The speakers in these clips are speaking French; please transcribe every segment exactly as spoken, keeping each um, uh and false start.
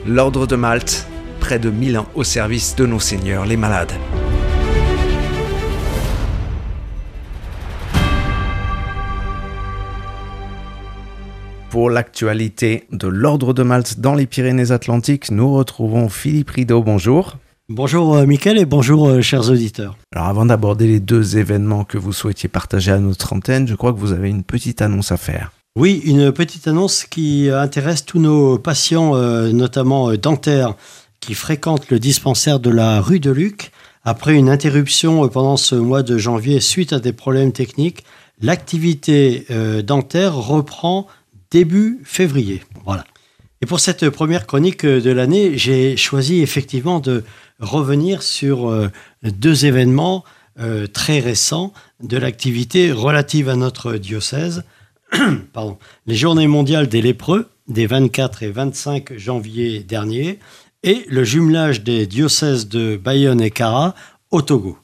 L'Ordre de Malte, près de mille ans au service de nos seigneurs les malades. Pour l'actualité de l'Ordre de Malte dans les Pyrénées-Atlantiques, nous retrouvons Philippe Rideau. Bonjour. Bonjour euh, Mickaël et bonjour euh, chers auditeurs. Alors avant d'aborder les deux événements que vous souhaitiez partager à notre antenne, je crois que vous avez une petite annonce à faire. Oui, une petite annonce qui intéresse tous nos patients, euh, notamment euh, dentaires, qui fréquentent le dispensaire de la rue de Luc. Après une interruption euh, pendant ce mois de janvier suite à des problèmes techniques, l'activité euh, dentaire reprend début février. Voilà. Et pour cette première chronique de l'année, j'ai choisi effectivement de revenir sur euh, deux événements euh, très récents de l'activité relative à notre diocèse. Pardon. Les Journées mondiales des lépreux des vingt-quatre et vingt-cinq janvier dernier et le jumelage des diocèses de Bayonne et Cara au Togo.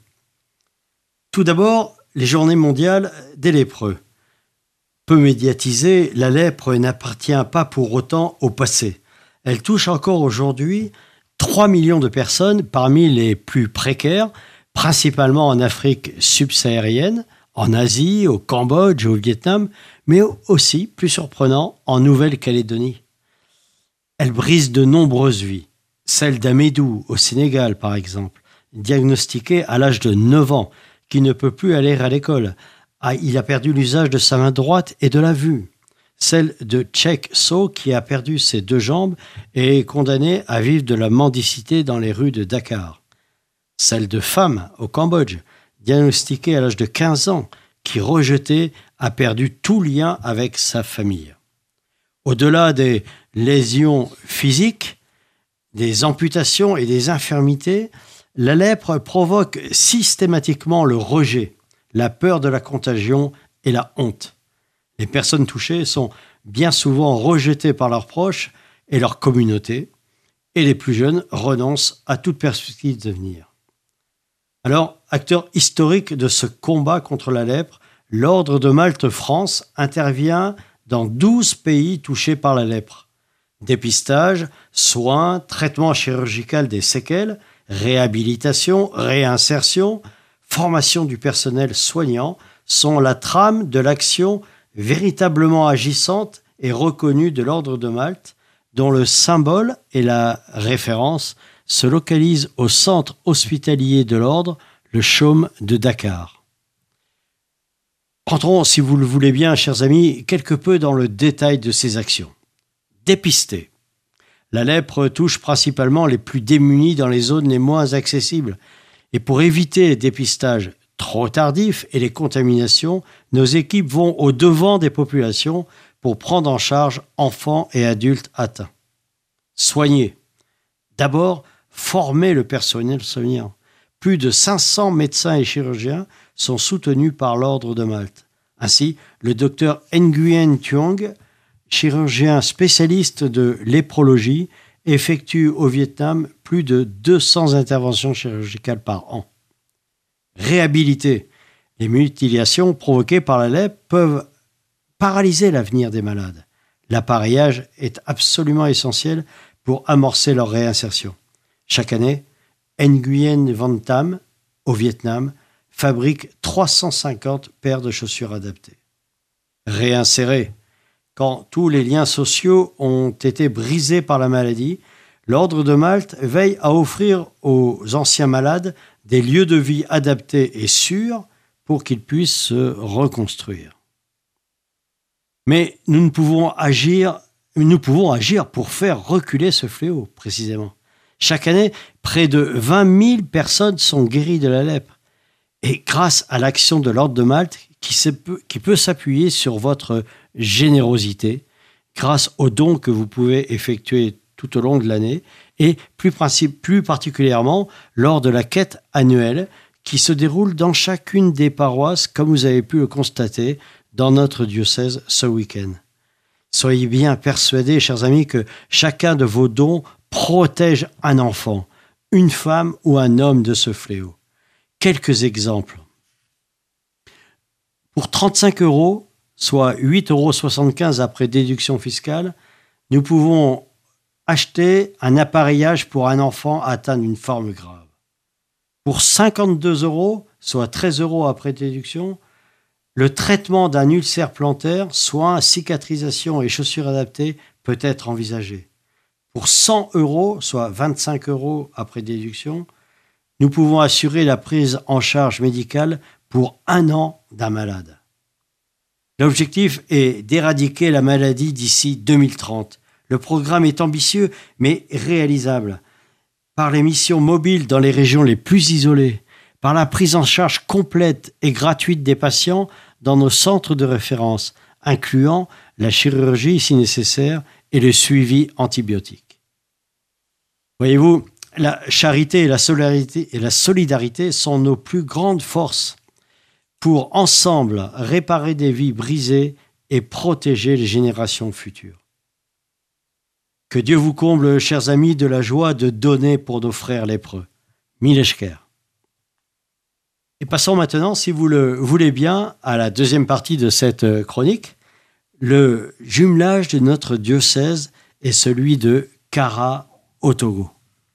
Tout d'abord, les Journées mondiales des lépreux. Peu médiatisée, la lèpre n'appartient pas pour autant au passé. Elle touche encore aujourd'hui trois millions de personnes parmi les plus précaires, principalement en Afrique subsaharienne, en Asie, au Cambodge, au Vietnam, mais aussi, plus surprenant, en Nouvelle-Calédonie. Elle brise de nombreuses vies. Celle d'Amédou, au Sénégal par exemple, diagnostiqué à l'âge de neuf ans, qui ne peut plus aller à l'école. Ah, il a perdu l'usage de sa main droite et de la vue. Celle de Chek So, qui a perdu ses deux jambes et est condamné à vivre de la mendicité dans les rues de Dakar. Celle de Pham, au Cambodge, diagnostiquée à l'âge de quinze ans, qui, rejetée, a perdu tout lien avec sa famille. Au-delà des lésions physiques, des amputations et des infirmités, la lèpre provoque systématiquement le rejet, la peur de la contagion et la honte. Les personnes touchées sont bien souvent rejetées par leurs proches et leur communauté, et les plus jeunes renoncent à toute perspective d'avenir. Alors, acteur historique de ce combat contre la lèpre, l'Ordre de Malte France intervient dans douze pays touchés par la lèpre. Dépistage, soins, traitement chirurgical des séquelles, réhabilitation, réinsertion, formation du personnel soignant sont la trame de l'action véritablement agissante et reconnue de l'Ordre de Malte, dont le symbole et la référence se localisent au centre hospitalier de l'Ordre, le Chaume de Dakar. Rentrons, si vous le voulez bien, chers amis, quelque peu dans le détail de ces actions. Dépister. La lèpre touche principalement les plus démunis dans les zones les moins accessibles. Et pour éviter les dépistages trop tardifs et les contaminations, nos équipes vont au-devant des populations pour prendre en charge enfants et adultes atteints. Soigner. D'abord, former le personnel soignant. Plus de cinq cents médecins et chirurgiens sont soutenus par l'Ordre de Malte. Ainsi, le docteur Nguyen Thuong, chirurgien spécialiste de léprologie, effectue au Vietnam plus de deux cents interventions chirurgicales par an. Réhabiliter. Les mutilations provoquées par la lèpre peuvent paralyser l'avenir des malades. L'appareillage est absolument essentiel pour amorcer leur réinsertion. Chaque année, Nguyen Van Tam, au Vietnam, fabrique trois cent cinquante paires de chaussures adaptées. Réinsérer. Quand tous les liens sociaux ont été brisés par la maladie, l'Ordre de Malte veille à offrir aux anciens malades des lieux de vie adaptés et sûrs pour qu'ils puissent se reconstruire. Mais nous ne pouvons agir, nous pouvons agir pour faire reculer ce fléau, précisément. Chaque année, près de vingt mille personnes sont guéries de la lèpre. Et grâce à l'action de l'Ordre de Malte, qui, peut, qui peut s'appuyer sur votre générosité, grâce aux dons que vous pouvez effectuer tout au long de l'année, et plus, principe, plus particulièrement lors de la quête annuelle qui se déroule dans chacune des paroisses, comme vous avez pu le constater dans notre diocèse ce week-end. Soyez bien persuadés, chers amis, que chacun de vos dons protège un enfant, une femme ou un homme de ce fléau. Quelques exemples. Pour trente-cinq euros, soit huit euros soixante-quinze après déduction fiscale, nous pouvons acheter un appareillage pour un enfant atteint d'une forme grave. Pour cinquante-deux euros, soit treize euros après déduction, le traitement d'un ulcère plantaire, soins, cicatrisation et chaussures adaptées peut être envisagé. Pour cent euros, soit vingt-cinq euros après déduction, nous pouvons assurer la prise en charge médicale pour un an d'un malade. L'objectif est d'éradiquer la maladie d'ici deux mille trente. Le programme est ambitieux mais réalisable. Par les missions mobiles dans les régions les plus isolées, par la prise en charge complète et gratuite des patients dans nos centres de référence, incluant la chirurgie si nécessaire et le suivi antibiotique. Voyez-vous, la charité et la solidarité, et la solidarité sont nos plus grandes forces pour ensemble réparer des vies brisées et protéger les générations futures. Que Dieu vous comble, chers amis, de la joie de donner pour nos frères lépreux. Mileshker. Et passons maintenant, si vous le voulez bien, à la deuxième partie de cette chronique, le jumelage de notre diocèse et celui de Kara au Togo.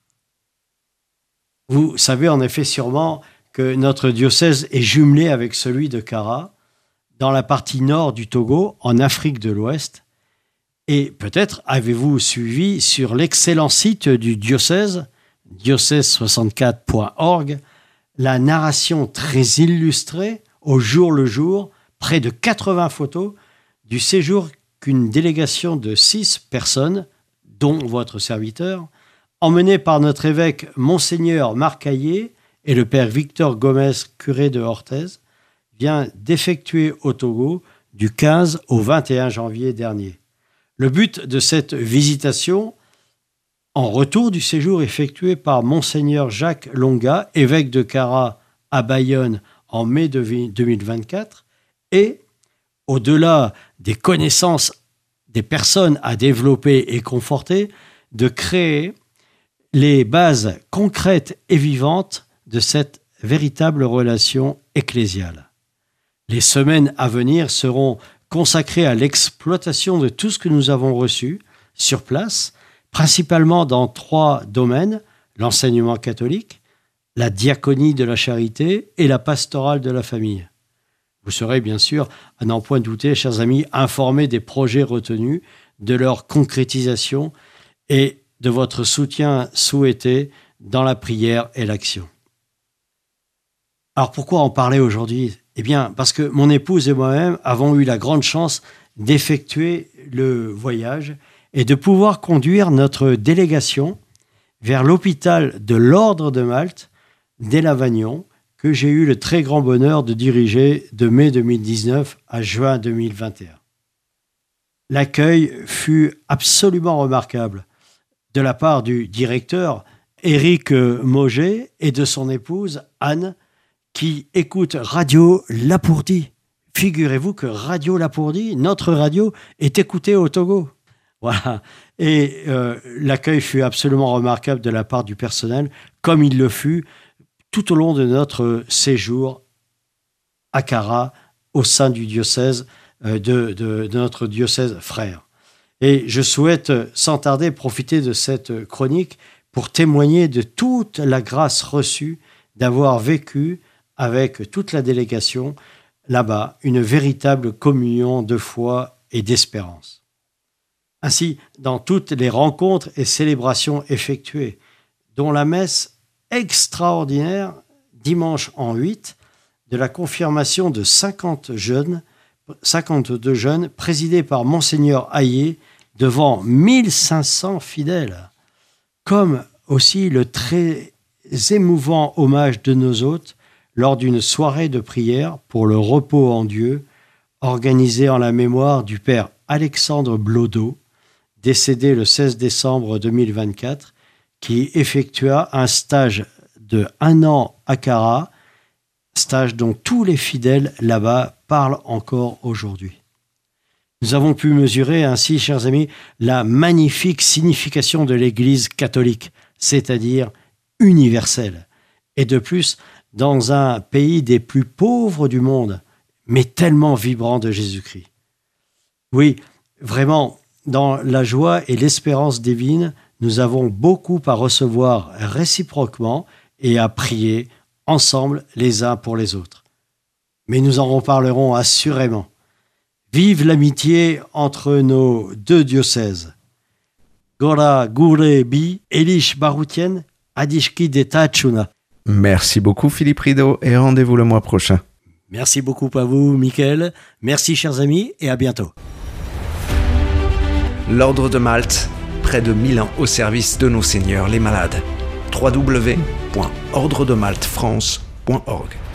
Vous savez en effet sûrement que notre diocèse est jumelé avec celui de Kara dans la partie nord du Togo, en Afrique de l'Ouest. Et peut-être avez-vous suivi sur l'excellent site du diocèse, diocèse soixante-quatre point org, la narration très illustrée, au jour le jour, près de quatre-vingts photos, du séjour qu'une délégation de six personnes, dont votre serviteur, emmenée par notre évêque Monseigneur Marc Hayé et le père Victor Gomez, curé de Orthez, vient d'effectuer au Togo du quinze au vingt et un janvier dernier. Le but de cette visitation, en retour du séjour effectué par Monseigneur Jacques Longa, évêque de Kara à Bayonne en mai deux mille vingt-quatre, est, au-delà des connaissances des personnes à développer et conforter, de créer les bases concrètes et vivantes de cette véritable relation ecclésiale. Les semaines à venir seront consacrées à l'exploitation de tout ce que nous avons reçu sur place, principalement dans trois domaines, l'enseignement catholique, la diaconie de la charité et la pastorale de la famille. Vous serez bien sûr, à n'en point douter, chers amis, informés des projets retenus, de leur concrétisation et de votre soutien souhaité dans la prière et l'action. Alors pourquoi en parler aujourd'hui ? Eh bien, parce que mon épouse et moi-même avons eu la grande chance d'effectuer le voyage et de pouvoir conduire notre délégation vers l'hôpital de l'Ordre de Malte d'Elavagnon, que j'ai eu le très grand bonheur de diriger de mai deux mille dix-neuf à juin deux mille vingt et un. L'accueil fut absolument remarquable de la part du directeur Éric Mauger et de son épouse Anne, qui écoute Radio Lapourdie. Figurez-vous que Radio Lapourdie, notre radio, est écoutée au Togo. Voilà. Et euh, l'accueil fut absolument remarquable de la part du personnel, comme il le fut tout au long de notre séjour à Kara, au sein du diocèse, euh, de, de, de notre diocèse frère. Et je souhaite sans tarder profiter de cette chronique pour témoigner de toute la grâce reçue d'avoir vécu avec toute la délégation là-bas une véritable communion de foi et d'espérance. Ainsi, dans toutes les rencontres et célébrations effectuées, dont la messe extraordinaire, dimanche en huit, de la confirmation de cinquante jeunes, cinquante-deux jeunes, présidés par Monseigneur Hayé, devant mille cinq cents fidèles, comme aussi le très émouvant hommage de nos hôtes lors d'une soirée de prière pour le repos en Dieu, organisée en la mémoire du père Alexandre Blodeau, décédé le seize décembre deux mille vingt-quatre, qui effectua un stage de un an à Kara, stage dont tous les fidèles là-bas parlent encore aujourd'hui. Nous avons pu mesurer ainsi, chers amis, la magnifique signification de l'Église catholique, c'est-à-dire universelle, et de plus, dans un pays des plus pauvres du monde, mais tellement vibrant de Jésus-Christ. Oui, vraiment, dans la joie et l'espérance divine, nous avons beaucoup à recevoir réciproquement et à prier ensemble les uns pour les autres. Mais nous en reparlerons assurément. Vive l'amitié entre nos deux diocèses. Gora gure bi elish barutien adishki detachuna. Merci beaucoup Philippe Rideau et rendez-vous le mois prochain. Merci beaucoup à vous, Mickaël. Merci, chers amis, et à bientôt. L'Ordre de Malte, près de mille ans au service de nos seigneurs les malades. w w w point ordre de malte france point org